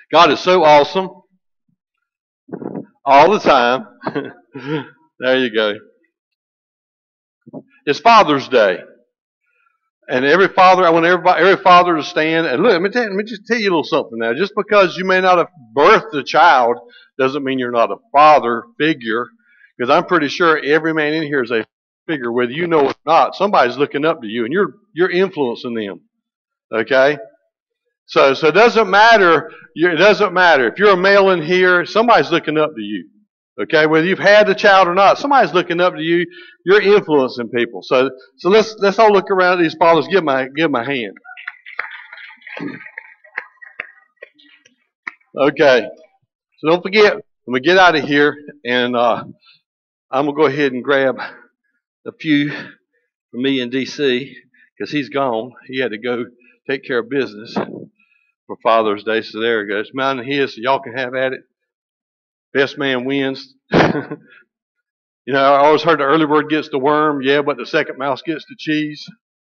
God is so awesome all the time. There you go. It's Father's Day. And every father, I want every father to stand. And look, let me just tell you a little something now. Just because you may not have birthed a child doesn't mean you're not a father figure. Because I'm pretty sure every man in here is a figure, whether you know it or not. Somebody's looking up to you, and you're influencing them. Okay? So it doesn't matter. It doesn't matter if you're a male in here. Somebody's looking up to you. Okay, whether you've had the child or not, somebody's looking up to you. You're influencing people. So let's all look around at these fathers. Give them a hand. Okay. So don't forget, when we get out of here, and I'm gonna go ahead and grab a few for me in D.C. because he's gone. He had to go take care of business for Father's Day. So there it goes. Mine and his, so y'all can have at it. Best man wins. You know, I always heard the early bird gets the worm, yeah, but the second mouse gets the cheese.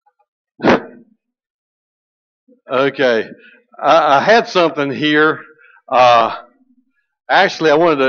Okay. I had something here. Actually, I wanted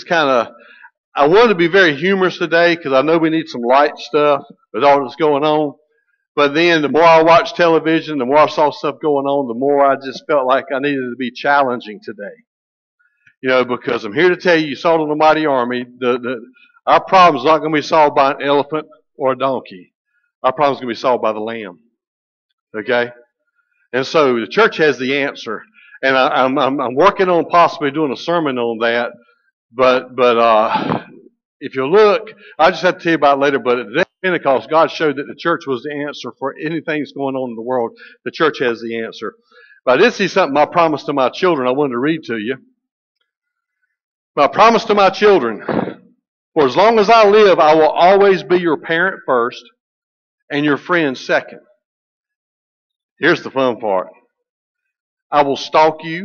to be very humorous today because I know we need some light stuff with all that's going on. But then the more I watched television, the more I saw stuff going on, the more I just felt like I needed to be challenging today. You know, because I'm here to tell you, Salt of the Mighty Army, our problem is not going to be solved by an elephant or a donkey. Our problem is going to be solved by the Lamb. Okay? And so the church has the answer. And I'm working on possibly doing a sermon on that. But if you look, I just have to tell you about it later, but at the day of Pentecost, God showed that the church was the answer for anything that's going on in the world. The church has the answer. But I did see something I promised to my children I wanted to read to you. I promise to my children, for as long as I live, I will always be your parent first and your friend second. Here's the fun part. I will stalk you.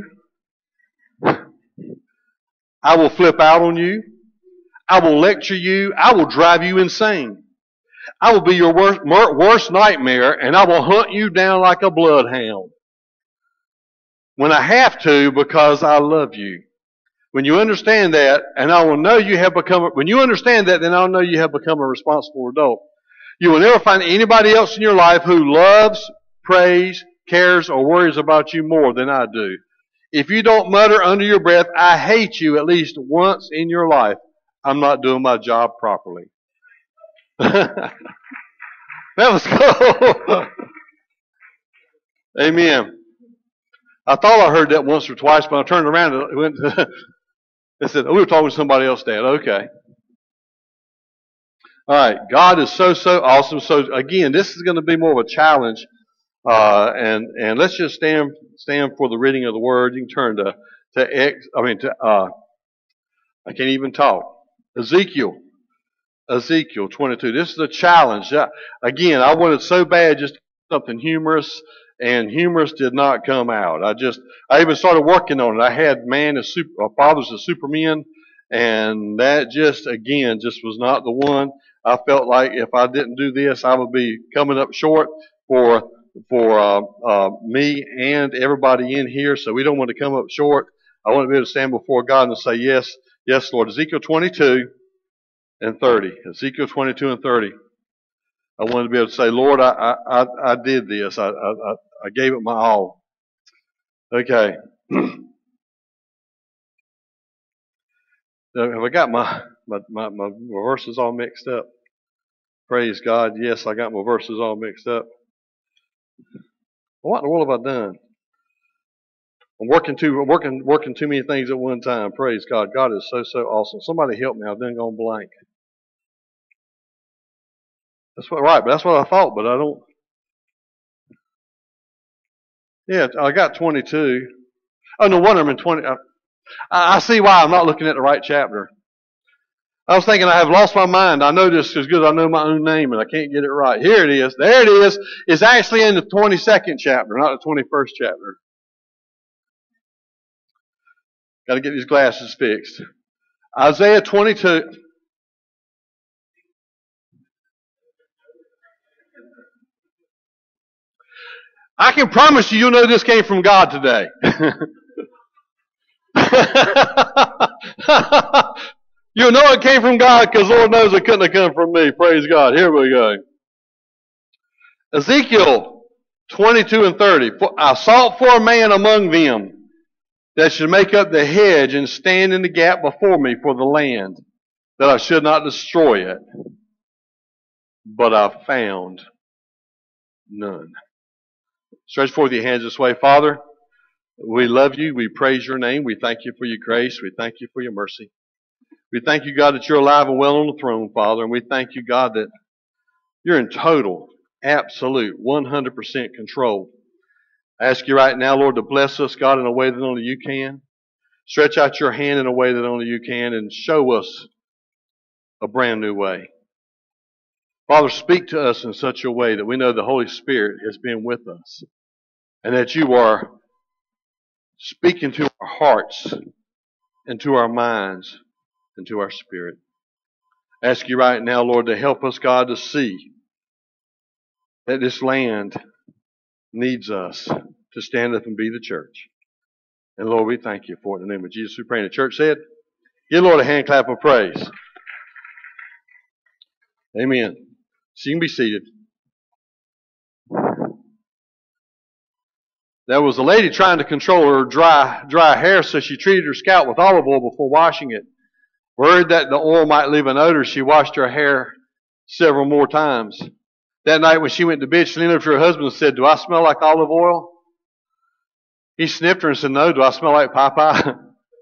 I will flip out on you. I will lecture you. I will drive you insane. I will be your worst nightmare, and I will hunt you down like a bloodhound. When I have to, because I love you. When you understand that, and I will know you have become, when you understand that, then I'll know you have become a responsible adult. You will never find anybody else in your life who loves, prays, cares, or worries about you more than I do. If you don't mutter under your breath, I hate you at least once in your life, I'm not doing my job properly. That was cool. Amen. I thought I heard that once or twice, but I turned around and it went to they said, oh, we were talking to somebody else, Dad. Okay. All right. God is so awesome. So, again, this is going to be more of a challenge. And let's just stand for the reading of the Word. You can turn I can't even talk. Ezekiel 22. This is a challenge. Again, I wanted so bad just something humorous, and humorous did not come out. I even started working on it. I had fathers as supermen, and that just was not the one. I felt like if I didn't do this, I would be coming up short for me and everybody in here. So we don't want to come up short. I want to be able to stand before God and say, yes, yes, Lord. Ezekiel 22 and 30. Ezekiel 22 and 30. I wanted to be able to say, Lord, I did this. I gave it my all. Okay. Have I got my verses all mixed up? Praise God. Yes, I got my verses all mixed up. What in the world have I done? I'm working too many things at one time. Praise God. God is so awesome. Somebody help me. I've done gone blank. That's what I thought, but I don't. Yeah, I got 22. Oh, no wonder I'm in 20. I see why I'm not looking at the right chapter. I was thinking I have lost my mind. I know this as good as I know my own name, and I can't get it right. Here it is. There it is. It's actually in the 22nd chapter, not the 21st chapter. Got to get these glasses fixed. Isaiah 22. I can promise you'll know this came from God today. You'll know it came from God because Lord knows it couldn't have come from me. Praise God. Here we go. Ezekiel 22 and 30. I sought for a man among them that should make up the hedge and stand in the gap before me for the land, that I should not destroy it. But I found none. Stretch forth your hands this way. Father, we love you. We praise your name. We thank you for your grace. We thank you for your mercy. We thank you, God, that you're alive and well on the throne, Father. And we thank you, God, that you're in total, absolute, 100% control. I ask you right now, Lord, to bless us, God, in a way that only you can. Stretch out your hand in a way that only you can and show us a brand new way. Father, speak to us in such a way that we know the Holy Spirit has been with us and that you are speaking to our hearts and to our minds and to our spirit. I ask you right now, Lord, to help us, God, to see that this land needs us to stand up and be the church. And Lord, we thank you for it. In the name of Jesus, we pray. And the church said, give the Lord a hand clap of praise. Amen. So you can be seated. There was a lady trying to control her dry hair, so she treated her scalp with olive oil before washing it. Worried that the oil might leave an odor, she washed her hair several more times. That night when she went to bed, she leaned over to her husband and said, do I smell like olive oil? He sniffed her and said, no, do I smell like Popeye?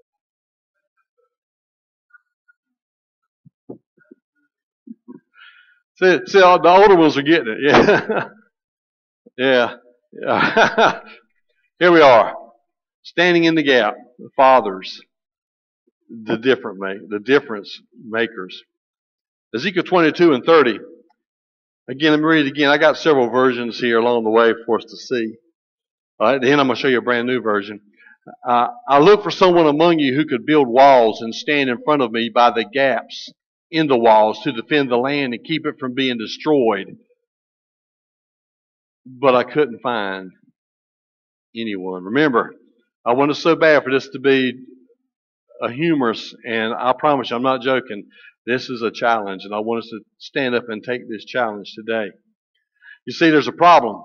See, the older ones are getting it. Yeah. Yeah. Here we are, standing in the gap, the fathers, the difference makers. Ezekiel 22 and 30. Again, let me read it again. I got several versions here along the way for us to see. At the end, I'm going to show you a brand new version. I look for someone among you who could build walls and stand in front of me by the gaps in the walls to defend the land and keep it from being destroyed. But I couldn't find anyone. Remember, I wanted so bad for this to be a humorous, and I promise you, I'm not joking. This is a challenge, and I want us to stand up and take this challenge today. You see, there's a problem.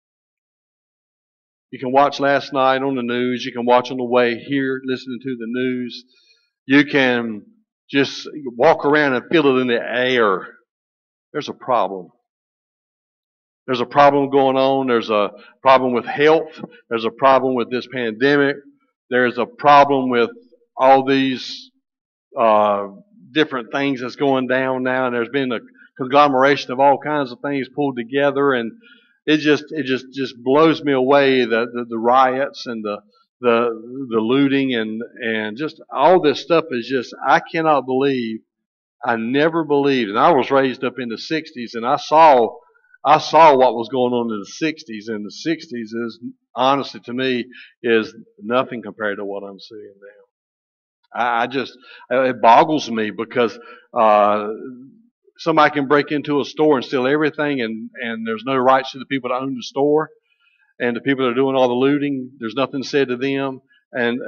You can watch last night on the news. You can watch on the way here, listening to the news. You can just walk around and feel it in the air. There's a problem. There's a problem going on. There's a problem with health. There's a problem with this pandemic. There's a problem with all these different things that's going down now. And there's been a conglomeration of all kinds of things pulled together. And it just blows me away, the riots and the looting and just all this stuff is just, I cannot believe, I never believed. And I was raised up in the 60s and I saw what was going on in the 60s, and the 60s is, honestly to me, is nothing compared to what I'm seeing now. It boggles me because somebody can break into a store and steal everything, and there's no rights to the people that own the store, and the people that are doing all the looting, there's nothing said to them. And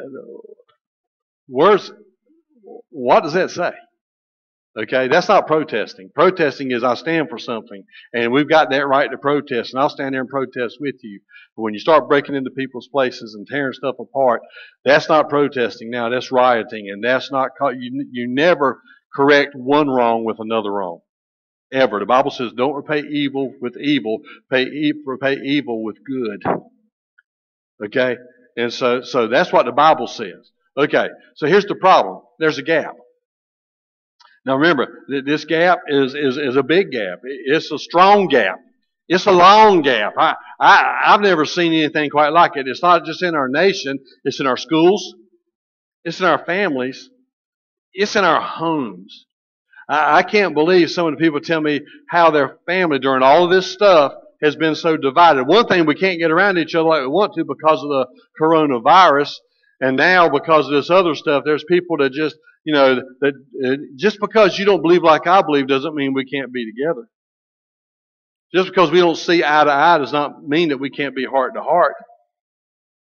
what does that say? Okay, that's not protesting. Protesting is I stand for something, and we've got that right to protest, and I'll stand there and protest with you. But when you start breaking into people's places and tearing stuff apart, that's not protesting now, that's rioting, and that's not, you never correct one wrong with another wrong. Ever. The Bible says don't repay evil with evil, repay evil with good. Okay? And so that's what the Bible says. Okay, so here's the problem. There's a gap. Now remember, this gap is a big gap. It's a strong gap. It's a long gap. I've never seen anything quite like it. It's not just in our nation. It's in our schools. It's in our families. It's in our homes. I can't believe some of the people tell me how their family during all of this stuff has been so divided. One thing, we can't get around each other like we want to because of the coronavirus. And now because of this other stuff, there's people that just, just because you don't believe like I believe doesn't mean we can't be together. Just because we don't see eye to eye does not mean that we can't be heart to heart.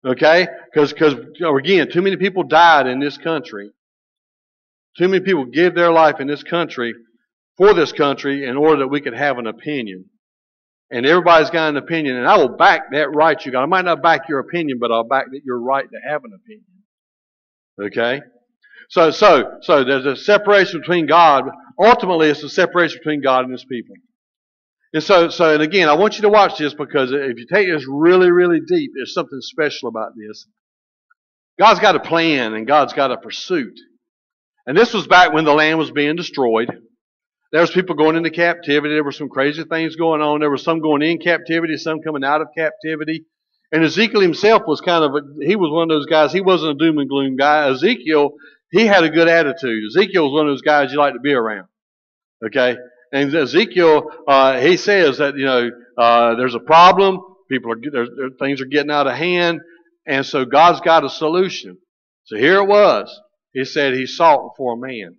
Okay? Because again, too many people died in this country. Too many people gave their life in this country for this country in order that we could have an opinion. And everybody's got an opinion, and I will back that right you got. I might not back your opinion, but I'll back that you're right to have an opinion. Okay? So there's a separation between God. Ultimately, it's a separation between God and His people. And again, I want you to watch this because if you take this really, really deep, there's something special about this. God's got a plan and God's got a pursuit. And this was back when the land was being destroyed. There was people going into captivity. There were some crazy things going on. There were some going in captivity, some coming out of captivity. And Ezekiel himself was he was one of those guys. He wasn't a doom and gloom guy. Ezekiel, he had a good attitude. Ezekiel was one of those guys you like to be around. Okay? And Ezekiel, he says that, there's a problem. Things are getting out of hand. And so God's got a solution. So here it was. He said he sought for a man.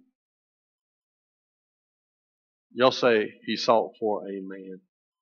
Y'all say he sought for a man.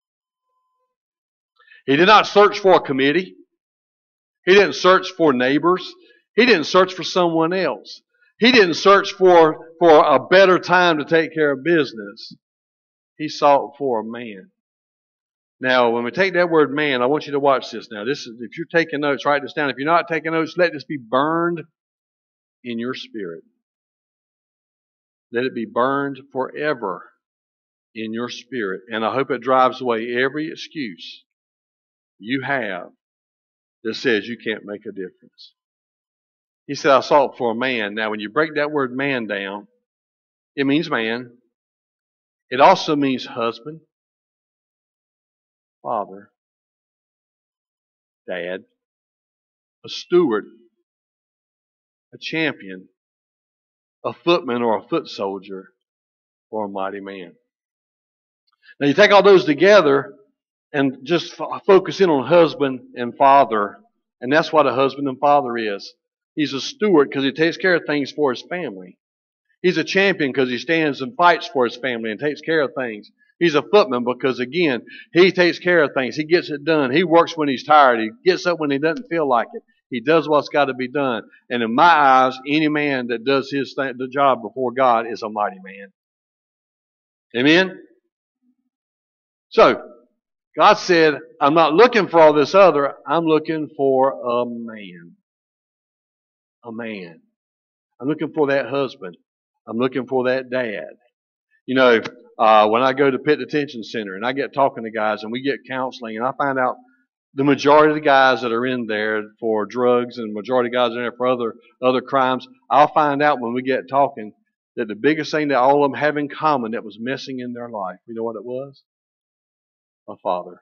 He did not search for a committee. He didn't search for neighbors. He didn't search for someone else. He didn't search for a better time to take care of business. He sought for a man. Now, when we take that word man, I want you to watch this now. If you're taking notes, write this down. If you're not taking notes, let this be burned in your spirit. Let it be burned forever in your spirit. And I hope it drives away every excuse you have that says you can't make a difference. He said, I sought for a man. Now, when you break that word man down, it means man. It also means husband, father, dad, a steward, a champion, a footman or a foot soldier, or a mighty man. Now you take all those together and just focus in on husband and father, and that's what a husband and father is. He's a steward because he takes care of things for his family. He's a champion because he stands and fights for his family and takes care of things. He's a footman because, again, he takes care of things. He gets it done. He works when he's tired. He gets up when he doesn't feel like it. He does what's got to be done. And in my eyes, any man that does the job before God is a mighty man. Amen? So, God said, I'm not looking for all this other. I'm looking for a man. A man. I'm looking for that husband. I'm looking for that dad. When I go to Pitt Detention Center and I get talking to guys and we get counseling and I find out the majority of the guys that are in there for drugs and the majority of guys are in there for other crimes, I'll find out when we get talking that the biggest thing that all of them have in common that was missing in their life, you know what it was? A father.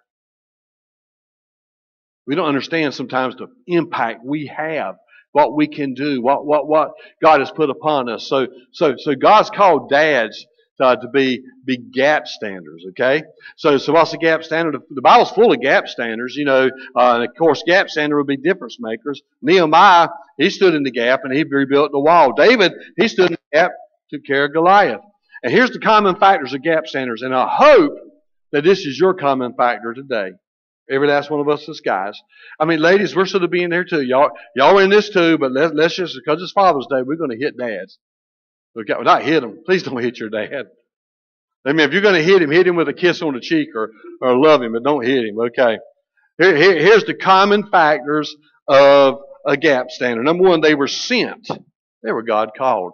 We don't understand sometimes the impact we have, what we can do, what God has put upon us. So God's called dads to be gap standers, okay? So what's a gap standard? The Bible's full of gap standers, and of course gap standard would be difference makers. Nehemiah, he stood in the gap and he rebuilt the wall. David, he stood in the gap, took care of Goliath. And here's the common factors of gap standers, and I hope that this is your common factor today. Every last one of us as guys. I mean, ladies, we're sort of being there too. Y'all are in this too, but let's just, because it's Father's Day, we're going to hit dads. Okay, well, not hit them. Please don't hit your dad. I mean, if you're going to hit him with a kiss on the cheek or love him, but don't hit him. Okay. Here's the common factors of a gap standard. Number one, they were sent. They were God called.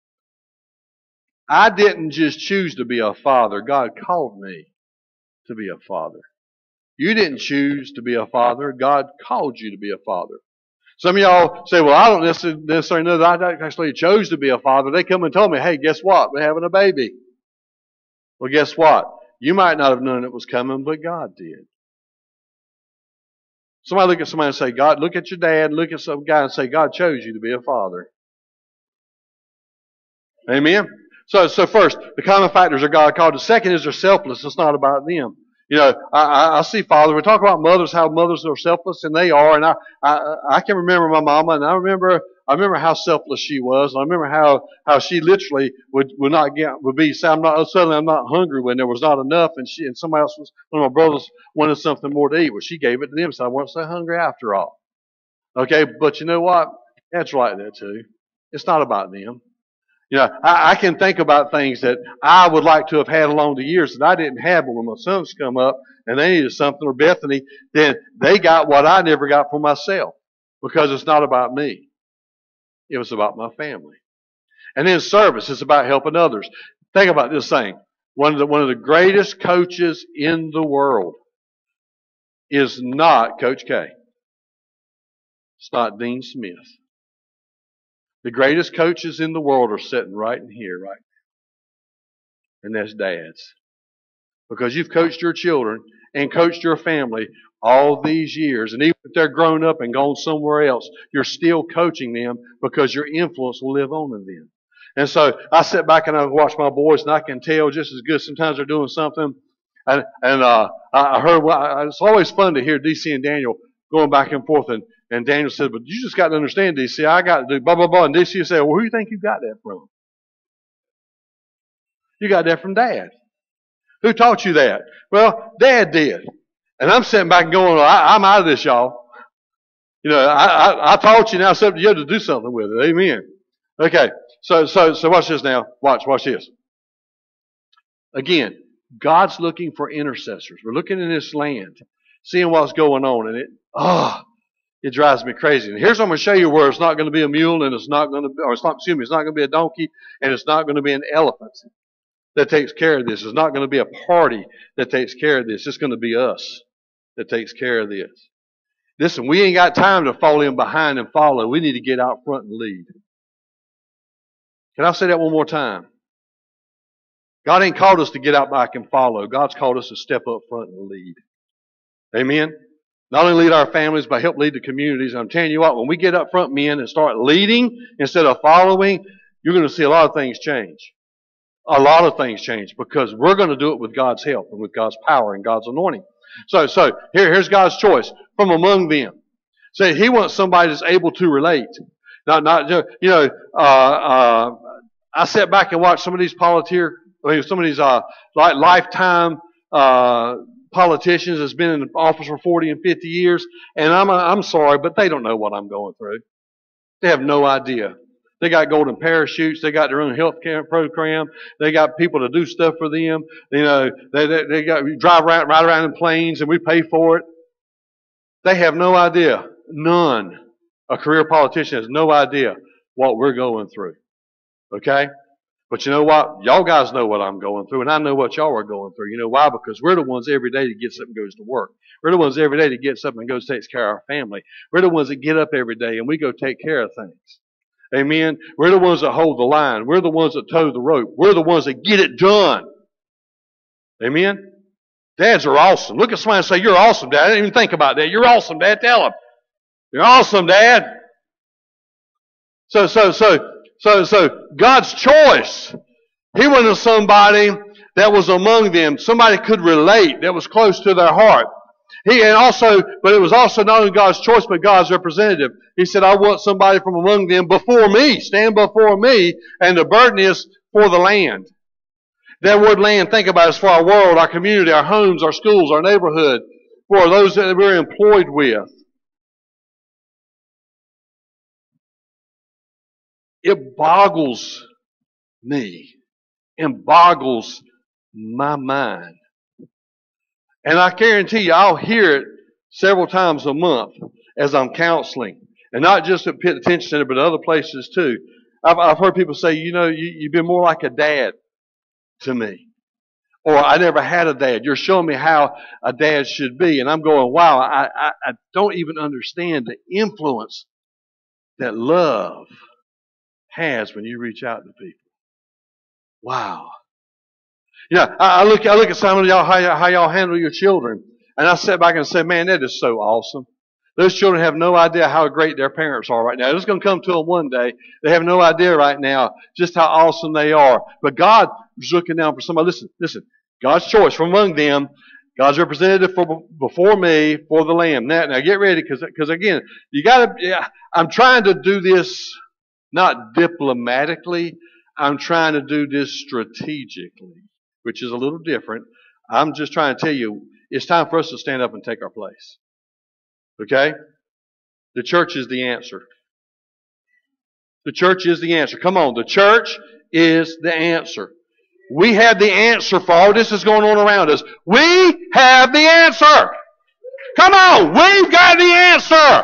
I didn't just choose to be a father. God called me to be a father. You didn't choose to be a father. God called you to be a father. Some of y'all say, well, I don't necessarily know that I actually chose to be a father. They come and told me, hey, guess what? We're having a baby. Well, guess what? You might not have known it was coming, but God did. Somebody look at somebody and say, God, look at your dad, look at some guy and say, God chose you to be a father. Amen? So first, the common factors are God called. The second is they're selfless. It's not about them. I see fathers. We talk about mothers, how mothers are selfless, and they are. And I can remember my mama, and I remember how selfless she was. And I remember how she literally would say, I'm not hungry when there was not enough, and somebody else one of my brothers wanted something more to eat. Well, she gave it to them, so I wasn't so hungry after all. Okay, but you know what? That's right there too. It's not about them. You know, I can think about things that I would like to have had along the years that I didn't have, but when my sons come up and they needed something, or Bethany, then they got what I never got for myself because it's not about me. It was about my family. And then service is about helping others. Think about this thing. One of the greatest coaches in the world is not Coach K. It's not Dean Smith. The greatest coaches in the world are sitting right in here, right? And that's dads. Because you've coached your children and coached your family all these years. And even if they're grown up and gone somewhere else, you're still coaching them because your influence will live on in them. And so I sit back and I watch my boys, and I can tell just as good. Sometimes they're doing something, and I heard. It's always fun to hear DC and Daniel going back and forth. And Daniel said, "But you just got to understand, DC. I got to do blah blah blah." And DC said, "Well, who do you think you got that from? You got that from Dad. Who taught you that? Well, Dad did." And I'm sitting back and going, "I'm out of this, y'all. You know, I taught you. Now it's up to you to do something with it. Amen." Okay. So watch this now. Watch this. Again, God's looking for intercessors. We're looking in this land, seeing what's going on, and it drives me crazy. And here's what I'm going to show you where it's not going to be a mule, and it's not going to be, or it's not going to be a donkey, and it's not going to be an elephant that takes care of this. It's not going to be a party that takes care of this. It's going to be us that takes care of this. Listen, we ain't got time to fall in behind and follow. We need to get out front and lead. Can I say that one more time? God ain't called us to get out back and follow. God's called us to step up front and lead. Amen? Not only lead our families, but help lead the communities. I'm telling you what, when we get up front, men, and start leading instead of following, you're going to see a lot of things change. A lot of things change because we're going to do it with God's help and with God's power and God's anointing. So here's God's choice from among them. So He wants somebody that's able to relate. I sat back and watched some of these lifetime politicians that's been in office for 40 and 50 years, and I'm sorry, but they don't know what I'm going through. They have no idea. They got golden parachutes. They got their own health care program. They got people to do stuff for them. You know, they drive right around in planes, and we pay for it. They have no idea. None. A career politician has no idea what we're going through. Okay? But you know what? Y'all guys know what I'm going through, and I know what y'all are going through. You know why? Because we're the ones every day that gets up and goes to work. We're the ones every day that gets up and goes takes care of our family. We're the ones that get up every day and we go take care of things. Amen? We're the ones that hold the line. We're the ones that tow the rope. We're the ones that get it done. Amen? Dads are awesome. Look at somebody and say, "You're awesome, Dad." I didn't even think about that. "You're awesome, Dad." Tell them. "You're awesome, Dad." So God's choice. He wanted somebody that was among them, somebody could relate, that was close to their heart. But it was also not only God's choice, but God's representative. He said, "I want somebody from among them before me, stand before me," and the burden is for the land. That word land, think about it, is for our world, our community, our homes, our schools, our neighborhood, for those that we're employed with. It boggles me and boggles my mind. And I guarantee you, I'll hear it several times a month as I'm counseling. And not just at Pitt Detention Center, but other places too. I've heard people say, "You know, you've been more like a dad to me." Or, "I never had a dad. You're showing me how a dad should be." And I'm going, wow, I don't even understand the influence that love has when you reach out to people. Wow. Yeah, I look at some of y'all, how y'all handle your children, and I sit back and say, "Man, that is so awesome." Those children have no idea how great their parents are right now. It's going to come to them one day. They have no idea right now just how awesome they are. But God is looking down for somebody. Listen. God's choice from among them. God's representative before me for the Lamb. Now get ready, because again, you got to. Yeah, I'm trying to do this not diplomatically. I'm trying to do this strategically, which is a little different. I'm just trying to tell you, it's time for us to stand up and take our place. Okay? The church is the answer. The church is the answer. Come on, the church is the answer. We have the answer for all this that's going on around us. We have the answer. Come on, we've got the answer.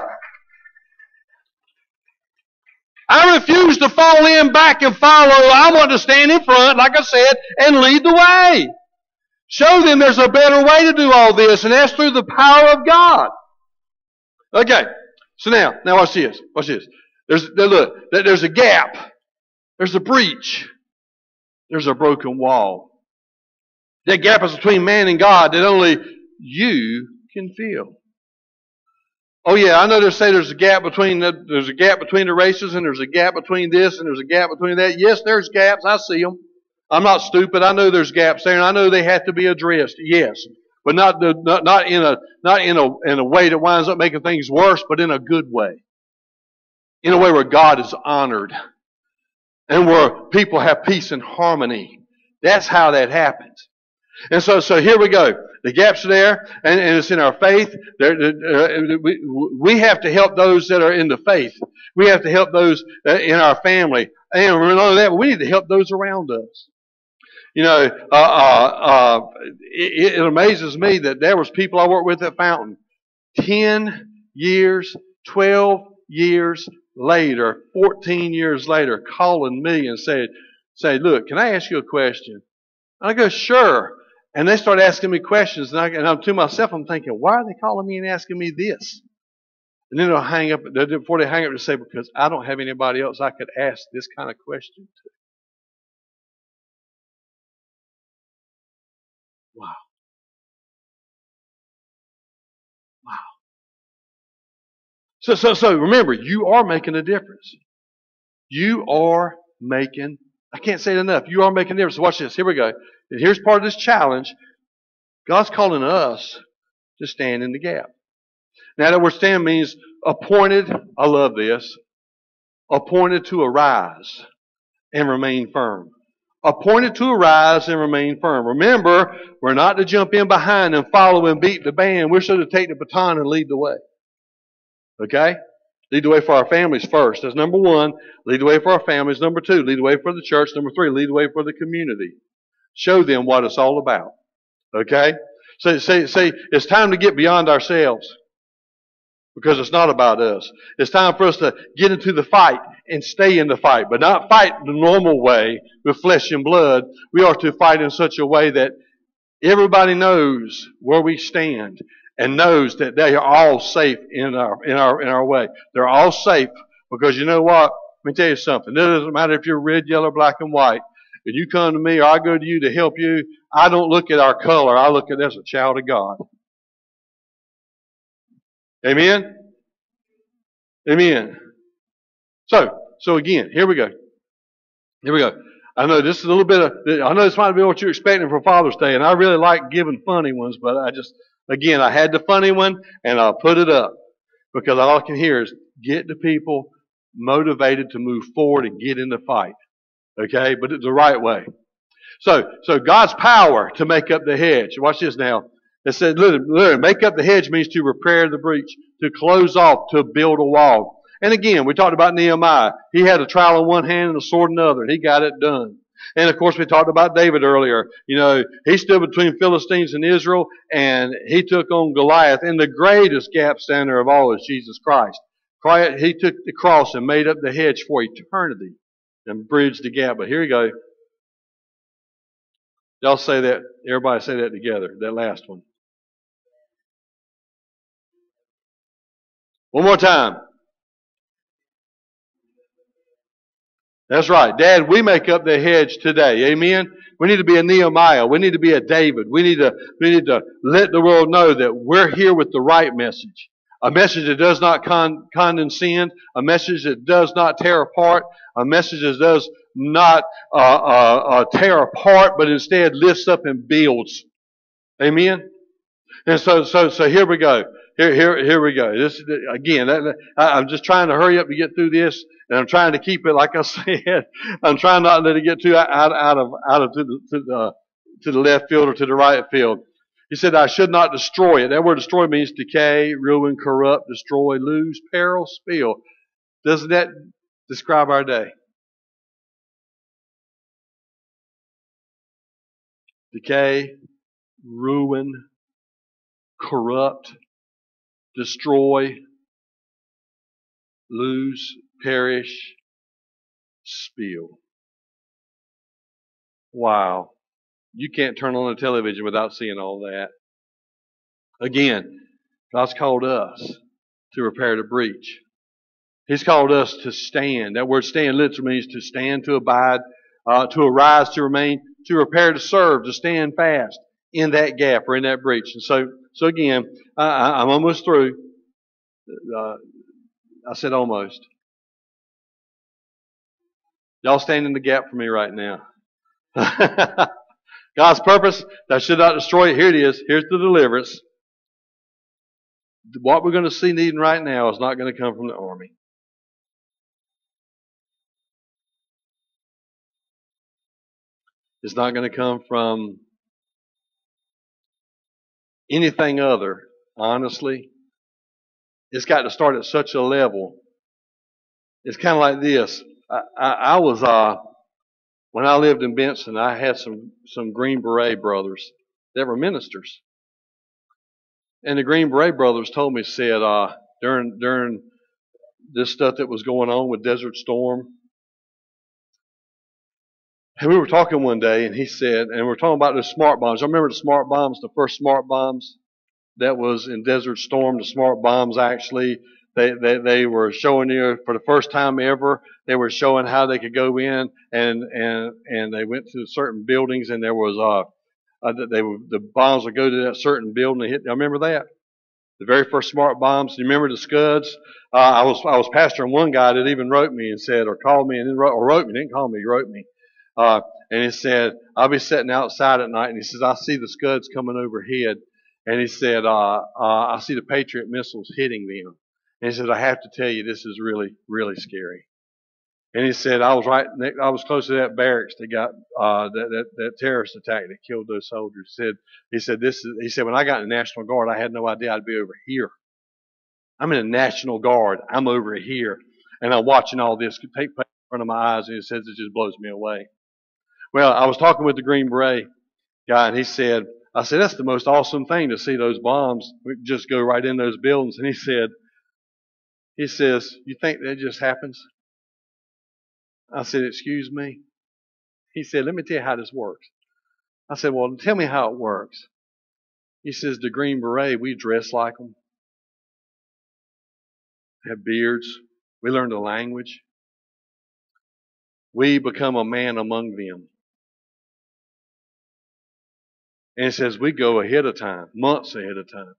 I refuse to fall in back and follow. I want to stand in front, like I said, and lead the way. Show them there's a better way to do all this, and that's through the power of God. Okay, so now watch this. Watch this. There's a gap. There's a breach. There's a broken wall. That gap is between man and God that only you can feel. Oh yeah, I know they say there's a gap between the races, and there's a gap between this, and there's a gap between that. Yes, there's gaps. I see them. I'm not stupid. I know there's gaps there, and I know they have to be addressed. Yes, but not in a way that winds up making things worse, but in a good way, in a way where God is honored, and where people have peace and harmony. That's how that happens. And so here we go. The gaps are there, and it's in our faith. We have to help those that are in the faith. We have to help those in our family. And not only that, but we need to help those around us. You know, it amazes me that there was people I worked with at Fountain 10 years, 12 years later, 14 years later, calling me and say, look, can I ask you a question? And I go, sure. And they start asking me questions, and I'm to myself, I'm thinking, why are they calling me and asking me this? And then before they hang up, they say, because I don't have anybody else I could ask this kind of question to. Wow. So remember, you are making a difference. You are making, I can't say it enough, you are making a difference. So watch this, here we go. And here's part of this challenge. God's calling us to stand in the gap. Now that word stand means appointed, I love this, appointed to arise and remain firm. Appointed to arise and remain firm. Remember, we're not to jump in behind and follow and beat the band. We're supposed to take the baton and lead the way. Okay? Lead the way for our families first. That's number one. Lead the way for our families. Number two, lead the way for the church. Number three, lead the way for the community. Show them what it's all about. Okay? So it's time to get beyond ourselves. Because it's not about us. It's time for us to get into the fight and stay in the fight. But not fight the normal way with flesh and blood. We are to fight in such a way that everybody knows where we stand and knows that they are all safe in our way. They're all safe because you know what? Let me tell you something. It doesn't matter if you're red, yellow, black, and white. If you come to me or I go to you to help you, I don't look at our color. I look at it as a child of God. Amen? Amen. So again, here we go. Here we go. I know this is a little bit I know this might be what you're expecting for Father's Day, and I really like giving funny ones, but I had the funny one, and I'll put it up. Because all I can hear is get the people motivated to move forward and get in the fight. Okay? But it's the right way. So God's power to make up the hedge. Watch this now. It said, literally, make up the hedge means to repair the breach, to close off, to build a wall. And again, we talked about Nehemiah. He had a trowel in one hand and a sword in the other, and he got it done. And of course, we talked about David earlier. You know, he stood between Philistines and Israel, and he took on Goliath. And the greatest gap stander of all is Jesus Christ. He took the cross and made up the hedge for eternity and bridged the gap. But here we go. Y'all say that. Everybody say that together. That last one. One more time. That's right. Dad, we make up the hedge today. Amen? We need to be a Nehemiah. We need to be a David. We need to let the world know that we're here with the right message. A message that does not condescend. A message that does not tear apart. A message that does not tear apart, but instead lifts up and builds. Amen? And so here we go. Here we go. This again. I'm just trying to hurry up to get through this, and I'm trying to keep it. Like I said, I'm trying not to let it get too out of to the left field or to the right field. He said, I should not destroy it. That word destroy means decay, ruin, corrupt, destroy, lose, peril, spill. Doesn't that describe our day? Decay, ruin, corrupt, destroy, lose, perish, spill. Wow. You can't turn on the television without seeing all that. Again, God's called us to repair the breach. He's called us to stand. That word stand literally means to stand, to abide, to arise, to remain, to repair, to serve, to stand fast in that gap or in that breach. And so again, I'm almost through. I said almost. Y'all stand in the gap for me right now. God's purpose, thou should not destroy it. Here it is. Here's the deliverance. What we're going to see needing right now is not going to come from the army. It's not going to come from anything other. Honestly, it's got to start at such a level. It's kind of like this. I was when I lived in Benson, I had some Green Beret brothers that were ministers, and the Green Beret brothers told me, said during this stuff that was going on with Desert Storm, and we were talking one day, and he said, and we're talking about the smart bombs. I remember the smart bombs, the first smart bombs that was in Desert Storm. The smart bombs actually, they were showing you for the first time ever. They were showing how they could go in, and they went to certain buildings, and there was the bombs would go to that certain building and hit. I remember that. The very first smart bombs. You remember the Scuds? I was pastoring one guy that even wrote me and said, or called me and then wrote me. Didn't call me, he wrote me. And he said, I'll be sitting outside at night, and he says, I see the Scuds coming overhead, and he said, I see the Patriot missiles hitting them. And he said, I have to tell you, this is really, really scary. And he said, I was close to that barracks that got that terrorist attack that killed those soldiers. He said, when I got in the National Guard, I had no idea I'd be over here. I'm in the National Guard. I'm over here, and I'm watching all this take place in front of my eyes, and he says it just blows me away. Well, I was talking with the Green Beret guy, and I said, that's the most awesome thing to see those bombs just go right in those buildings. And he says, you think that just happens? I said, excuse me? He said, let me tell you how this works. I said, well, tell me how it works. He says, the Green Beret, we dress like them, have beards, we learn the language. We become a man among them. And it says we go ahead of time, months ahead of time.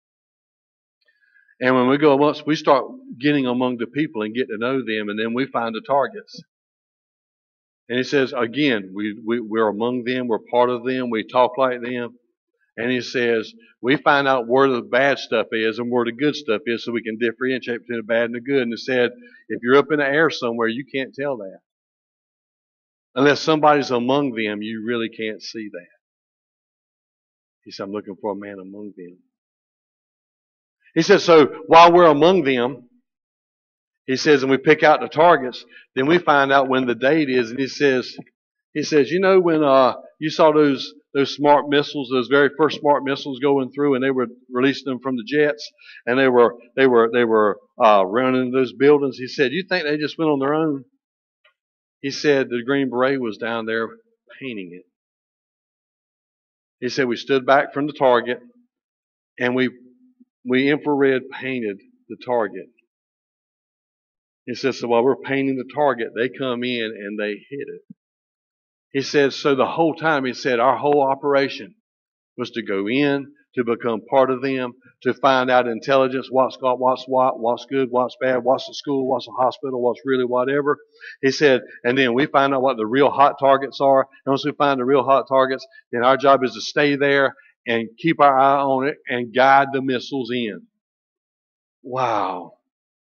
And when we go months, we start getting among the people and get to know them, and then we find the targets. And he says, again, we're among them, we're part of them, we talk like them. And he says, we find out where the bad stuff is and where the good stuff is so we can differentiate between the bad and the good. And he said, if you're up in the air somewhere, you can't tell that. Unless somebody's among them, you really can't see that. He said, I'm looking for a man among them. He says, so while we're among them, he says, and we pick out the targets, then we find out when the date is. And he says, you know, when you saw those smart missiles, those very first smart missiles going through, and they were releasing them from the jets, and they were running those buildings. He said, you think they just went on their own? He said the Green Beret was down there painting it. He said we stood back from the target, and we infrared painted the target. He said, so while we're painting the target, they come in and they hit it. He said, so the whole time, he said, our whole operation was to go in, to become part of them, to find out intelligence, what's good, what's bad, what's the school, what's the hospital, what's really whatever. He said, and then we find out what the real hot targets are. And once we find the real hot targets, then our job is to stay there and keep our eye on it and guide the missiles in. Wow.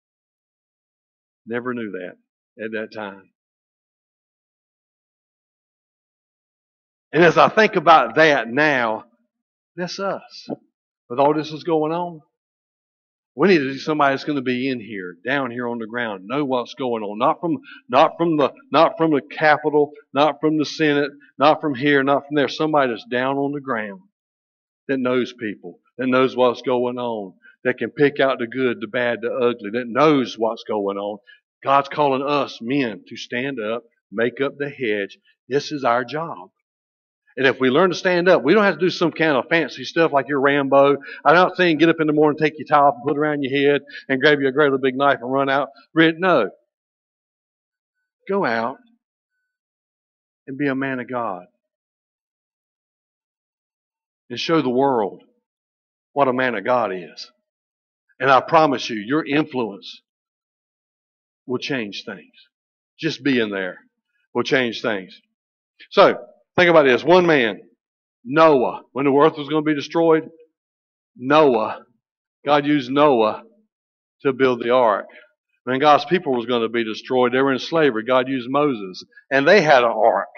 Never knew that at that time. And as I think about that now, That's us. With all this is going on, we need to see somebody that's going to be in here, down here on the ground, know what's going on. Not from the Capitol, not from the Senate, not from here, not from there. Somebody that's down on the ground that knows people, that knows what's going on, that can pick out the good, the bad, the ugly, that knows what's going on. God's calling us men to stand up, make up the hedge. This is our job. And if we learn to stand up, we don't have to do some kind of fancy stuff like you're Rambo. I'm not saying get up in the morning, take your tie off and put it around your head and grab you a great big knife and run out. No. Go out and be a man of God. And show the world what a man of God is. And I promise you, your influence will change things. Just being there will change things. So, think about this. One man, Noah, when the earth was going to be destroyed, Noah, God used Noah to build the ark. When God's people was going to be destroyed, they were in slavery. God used Moses, and they had an ark.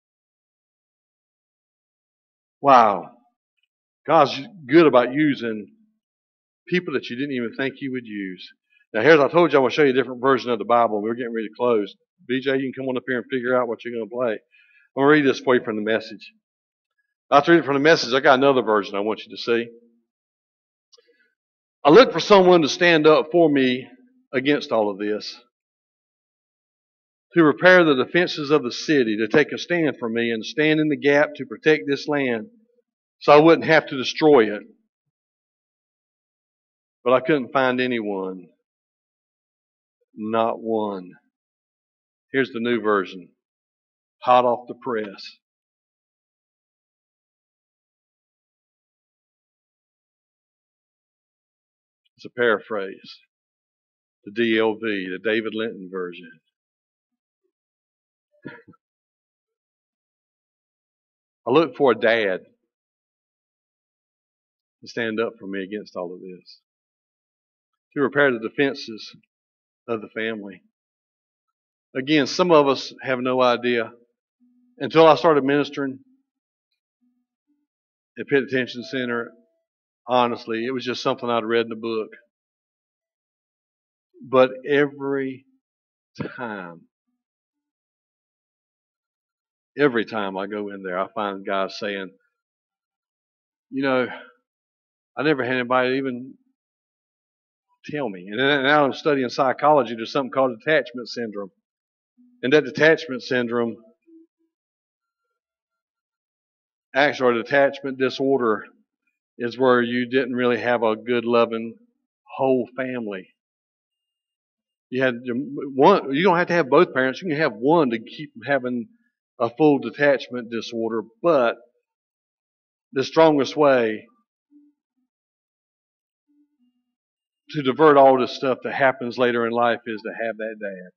Wow. God's good about using people that you didn't even think He would use. Now, here's, I told you I'm going to show you a different version of the Bible. We're getting ready to close. BJ, you can come on up here and figure out what you're going to play. I'm going to read this for you from the Message. After reading from the Message, I got another version I want you to see. I look for someone to stand up for me against all of this, to repair the defenses of the city, to take a stand for me and stand in the gap to protect this land so I wouldn't have to destroy it. But I couldn't find anyone. Not one. Here's the new version. Hot off the press. It's a paraphrase. The DLV, the David Linton version. I look for a dad to stand up for me against all of this, to repair the defenses of the family. Again, some of us have no idea. Until I started ministering at Pitt Detention Center, honestly, it was just something I'd read in a book. But every time I go in there, I find guys saying, you know, I never had anybody even tell me. And now I'm studying psychology. There's something called attachment syndrome. And that detachment syndrome, actually, or detachment disorder, is where you didn't really have a good, loving, whole family. You had one. You don't have to have both parents. You can have one to keep from having a full detachment disorder. But the strongest way to divert all this stuff that happens later in life is to have that dad.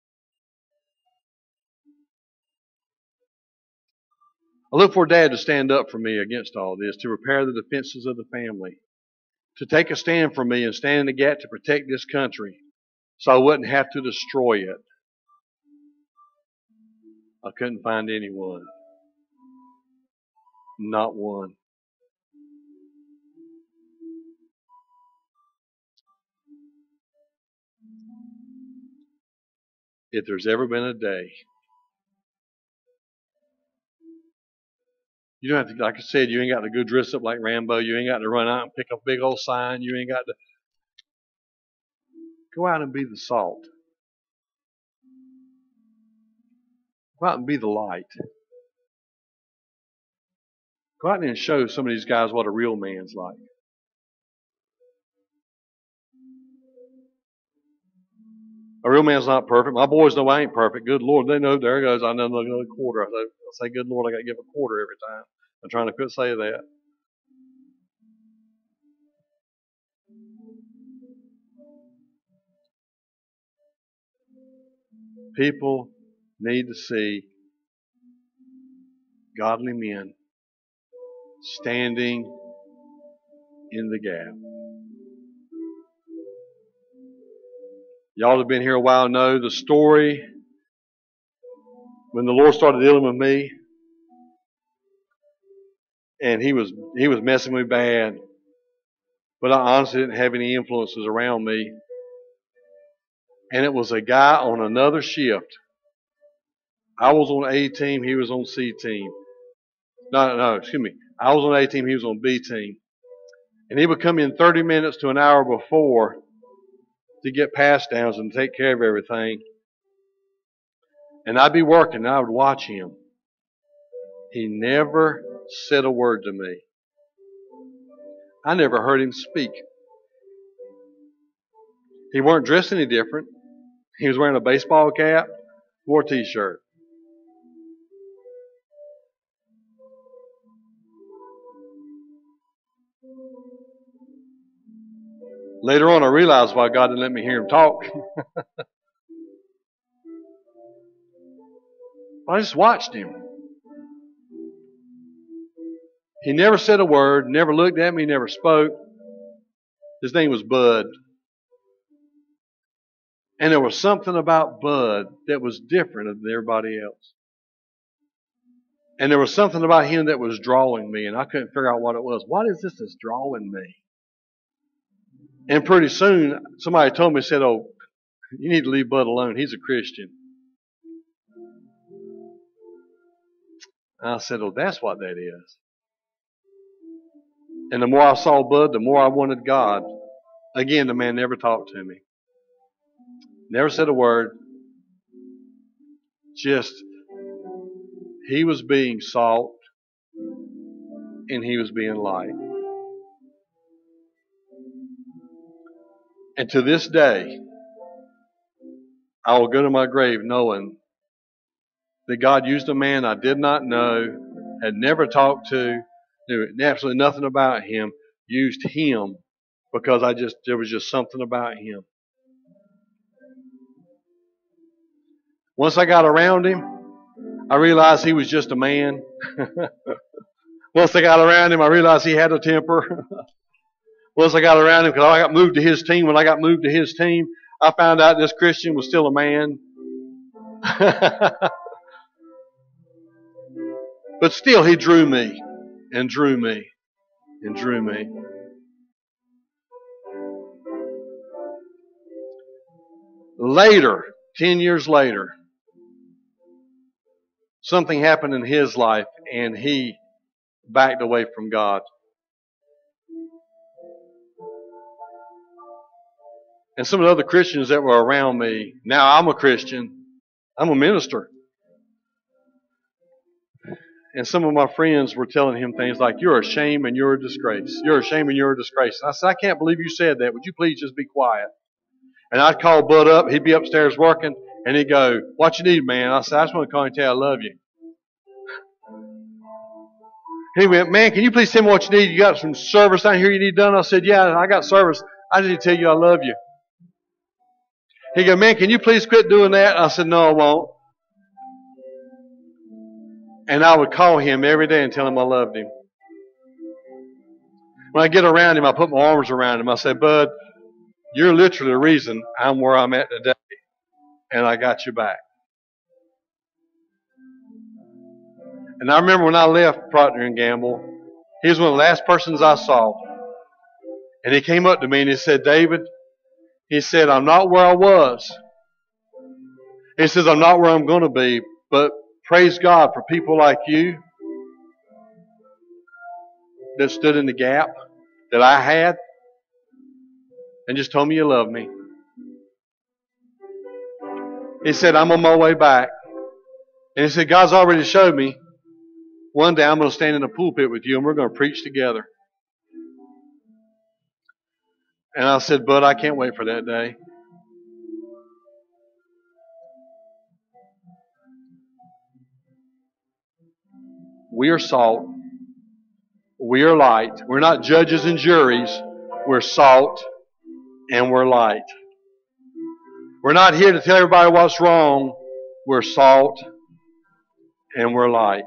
I look for Dad to stand up for me against all this, to repair the defenses of the family, to take a stand for me and stand in the gap to protect this country so I wouldn't have to destroy it. I couldn't find anyone. Not one. If there's ever been a day, you don't have to, like I said, you ain't got to go dress up like Rambo. You ain't got to run out and pick up a big old sign. You ain't got to go out and be the salt. Go out and be the light. Go out and show some of these guys what a real man's like. A real man's not perfect. My boys know I ain't perfect. Good Lord, they know. There goes. I know another quarter. I say, good Lord, I got to give a quarter every time. I'm trying to quit saying that. People need to see godly men standing in the gap. Y'all have been here a while know the story. When the Lord started dealing with me, and he was messing with me bad. But I honestly didn't have any influences around me. And it was a guy on another shift. I was on A team, he was on C team. No, excuse me. I was on A team, he was on B team. And he would come in 30 minutes to an hour before to get pass downs and take care of everything. And I'd be working and I would watch him. He never said a word to me. I never heard him speak. He weren't dressed any different. He was wearing a baseball cap, wore a t-shirt. Later on, I realized why God didn't let me hear him talk. I just watched him. He never said a word, never looked at me, never spoke. His name was Bud. And there was something about Bud that was different than everybody else. And there was something about him that was drawing me, and I couldn't figure out what it was. What is this that's drawing me? And pretty soon, somebody told me, said, "Oh, you need to leave Bud alone. He's a Christian." And I said, "Oh, that's what that is." And the more I saw Bud, the more I wanted God. Again, the man never talked to me. Never said a word. Just, he was being salt and he was being light. And to this day, I will go to my grave knowing that God used a man I did not know, had never talked to, knew absolutely nothing about him, used him because there was just something about him. Once I got around him, I realized he was just a man. Once I got around him, I realized he had a temper. Once I got around him, because I got moved to his team. When I got moved to his team, I found out this Christian was still a man. But still, he drew me and drew me and drew me. Later, 10 years later, something happened in his life and he backed away from God. And some of the other Christians that were around me, now I'm a Christian, I'm a minister. And some of my friends were telling him things like, "You're a shame and you're a disgrace. You're a shame and you're a disgrace." And I said, "I can't believe you said that. Would you please just be quiet?" And I'd call Bud up. He'd be upstairs working. And he'd go, "What you need, man?" I said, "I just want to call you and tell you I love you." He went, "Man, can you please tell me what you need? You got some service down here you need done?" I said, "Yeah, I got service. I just need to tell you I love you." He go, "Man, can you please quit doing that?" I said, "No, I won't." And I would call him every day and tell him I loved him. When I get around him, I put my arms around him. I say, "Bud, you're literally the reason I'm where I'm at today. And I got you back." And I remember when I left Procter & Gamble, he was one of the last persons I saw. And he came up to me and he said, "David," he said, "I'm not where I was." He says, "I'm not where I'm going to be, but praise God for people like you that stood in the gap that I had and just told me you love me." He said, "I'm on my way back." And he said, "God's already showed me one day I'm going to stand in the pulpit with you and we're going to preach together." And I said, "Bud, I can't wait for that day." We are salt. We are light. We're not judges and juries. We're salt and we're light. We're not here to tell everybody what's wrong. We're salt and we're light.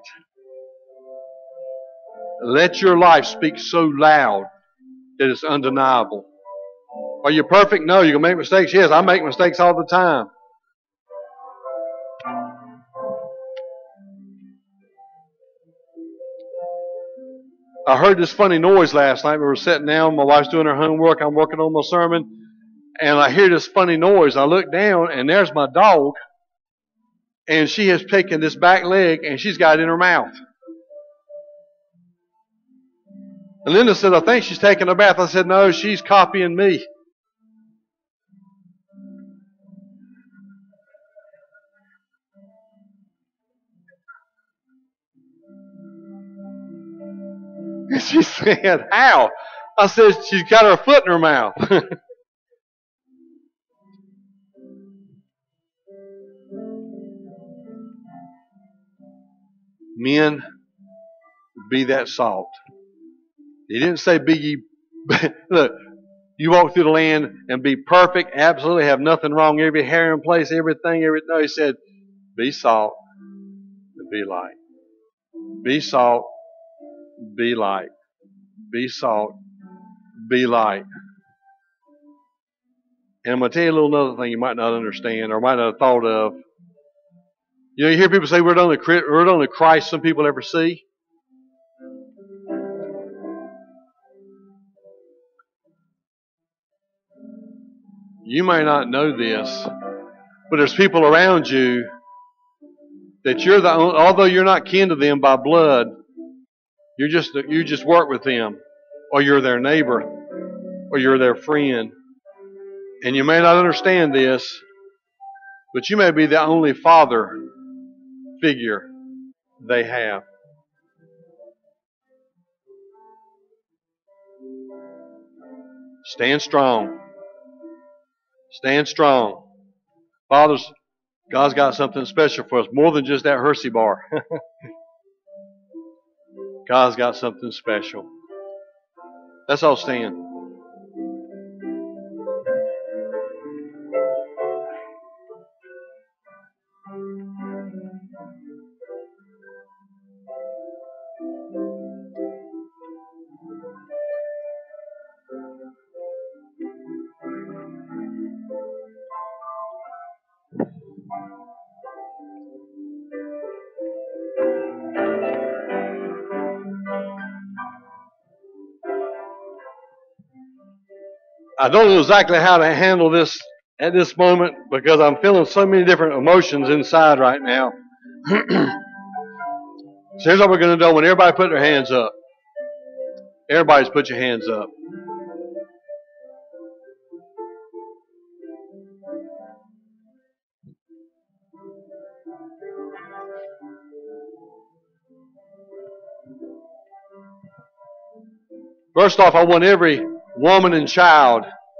Let your life speak so loud that it's undeniable. Are you perfect? No. You're going to make mistakes? Yes, I make mistakes all the time. I heard this funny noise last night. We were sitting down. My wife's doing her homework. I'm working on my sermon. And I hear this funny noise. I look down, and there's my dog. And she has taken this back leg, and she's got it in her mouth. And Linda said, I think she's taking a bath. I said, no, she's copying me. She said, how? I said, she's got her foot in her mouth. Men, be that salt. He didn't say be ye, look, you walk through the land and be perfect, absolutely have nothing wrong, every hair in place, everything. No, he said, be salt and be light. Be salt, be light. Be salt, be light. And I'm going to tell you a little another thing you might not understand or might not have thought of. You know, you hear people say we're the only Christ some people ever see. You may not know this, but there's people around you that you're the only, although you're not kin to them by blood, you just work with them, or you're their neighbor, or you're their friend. And you may not understand this, but you may be the only father figure they have. Stand strong. Stand strong. Fathers, God's got something special for us, more than just that Hershey bar. God's got something special. Let's all stand. I don't know exactly how to handle this at this moment because I'm feeling so many different emotions inside right now. So here's what we're going to do. I want everybody put their hands up. Everybody's put your hands up. First off, I want every woman and child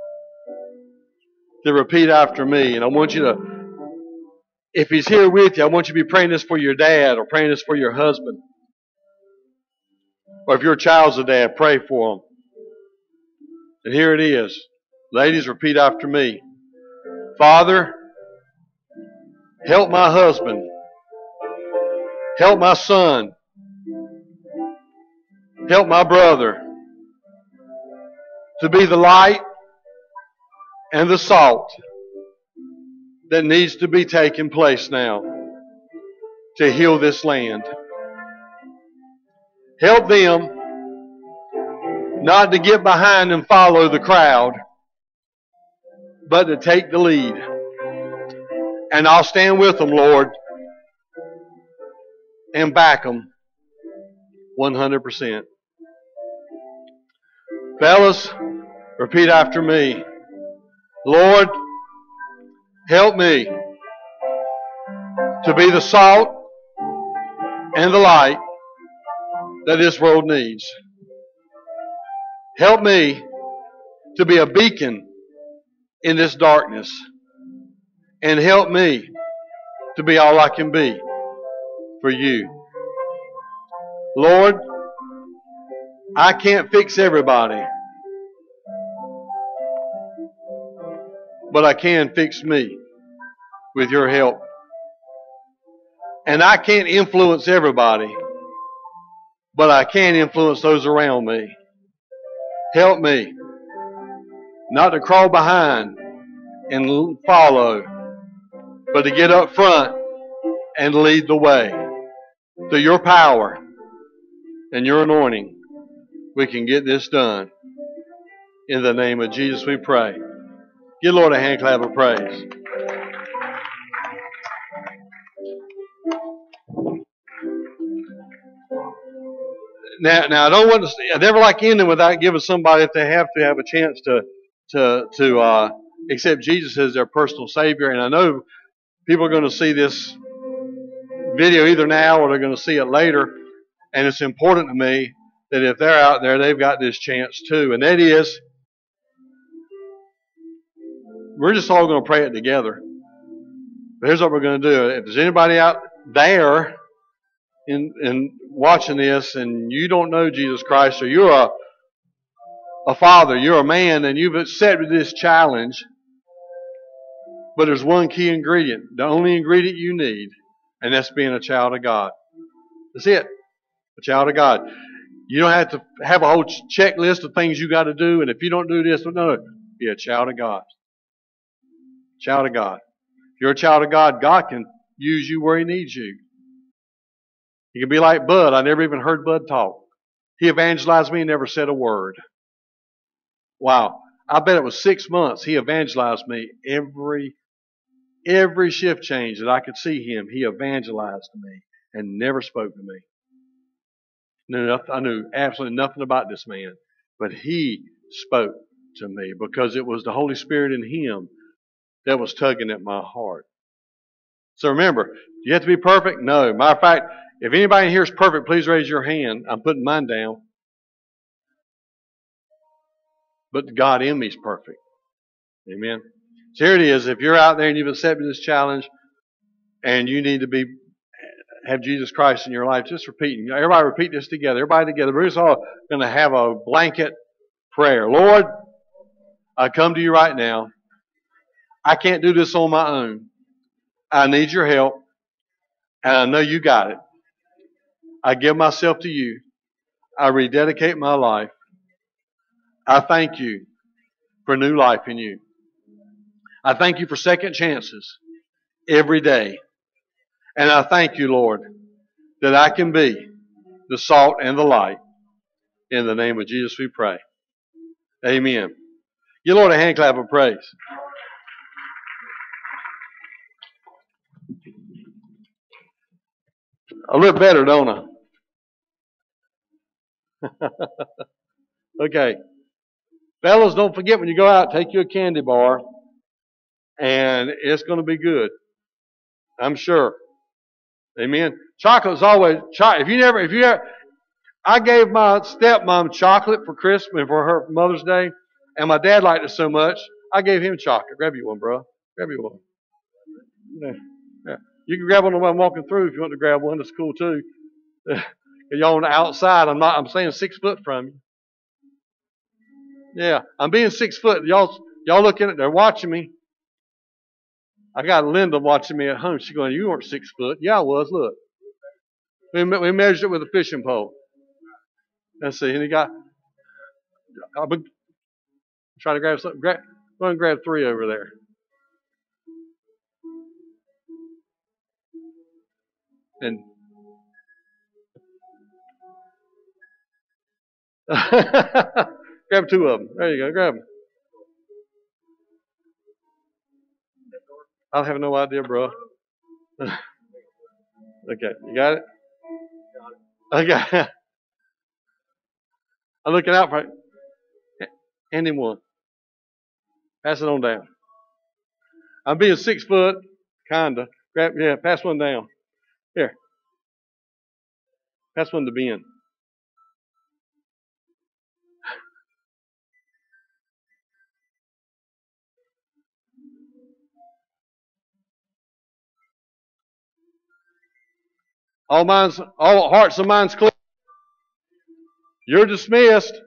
to repeat after me. And I want you to, if he's here with you, I want you to be praying this for your dad or praying this for your husband. Or if your child's a dad, pray for them. And here it is. Ladies, repeat after me. Father, help my husband. Help my son. Help my brother to be the light and the salt that needs to be taking place now to heal this land. Help them not to get behind and follow the crowd, but to take the lead. And I'll stand with them, Lord, and back them 100%. Fellas, repeat after me. Lord, help me to be the salt and the light that this world needs. Help me to be a beacon in this darkness. And help me to be all I can be for you. Lord, I can't fix everybody, but I can fix me with your help. And I can't influence everybody, but I can influence those around me. Help me not to crawl behind and follow, but to get up front and lead the way through your power and your anointing we can get this done. In the name of Jesus we pray. Give the Lord a hand clap of praise. Now I don't want to. I never like ending without giving somebody, if they have to have a chance to accept Jesus as their personal Savior. And I know people are going to see this video either now or they're going to see it later. And it's important to me that if they're out there, they've got this chance too. And that is, we're just all going to pray it together. But here's what we're going to do. If there's anybody out there in watching this and you don't know Jesus Christ, or you're a father, you're a man, and you've accepted this challenge, but there's one key ingredient, the only ingredient you need, and that's being a child of God. That's it. A child of God. You don't have to have a whole checklist of things you got to do, and if you don't do this, no. Be a child of God. Child of God. If you're a child of God, God can use you where He needs you. You can be like Bud. I never even heard Bud talk. He evangelized me and never said a word. Wow. I bet it was 6 months he evangelized me. Every shift change that I could see him, he evangelized me and never spoke to me. I knew absolutely nothing about this man, but he spoke to me because it was the Holy Spirit in him that was tugging at my heart. So remember, you have to be perfect? No. Matter of fact, if anybody in here is perfect, please raise your hand. I'm putting mine down. But God in me is perfect. Amen. So here it is. If you're out there and you've accepted this challenge and you need to have Jesus Christ in your life, just repeat. Everybody repeat this together. Everybody together. We're just all going to have a blanket prayer. Lord, I come to you right now. I can't do this on my own. I need your help. And I know you got it. I give myself to you. I rededicate my life. I thank you for new life in you. I thank you for second chances every day. And I thank you, Lord, that I can be the salt and the light. In the name of Jesus we pray. Amen. Give the Lord a hand clap of praise. I look better, don't I? Okay. Fellas, don't forget when you go out, take you a candy bar. And it's going to be good. I'm sure. Amen. Chocolate's always, I gave my stepmom chocolate for Christmas and for her Mother's Day. And my dad liked it so much, I gave him chocolate. Grab you one, bro. Grab you one. Yeah. You can grab one while I'm walking through if you want to grab one. That's cool too. Y'all on the outside. I'm saying 6 foot from you. Yeah, I'm being 6 foot. Y'all looking at, they're watching me. I got Linda watching me at home. She's going, you weren't 6 foot. Yeah, I was. Look. We measured it with a fishing pole. Let's see. And he got, I'll be trying to grab something. Go and grab 3 over there. And grab 2 of them. There you go. Grab them. I have no idea, bro. Okay, you got it? Okay. I'm looking out for it. Hand him one. Pass it on down. I'm being 6 foot, kinda. Pass one down. Here. Pass one to Ben. All hearts and minds clear. You're dismissed.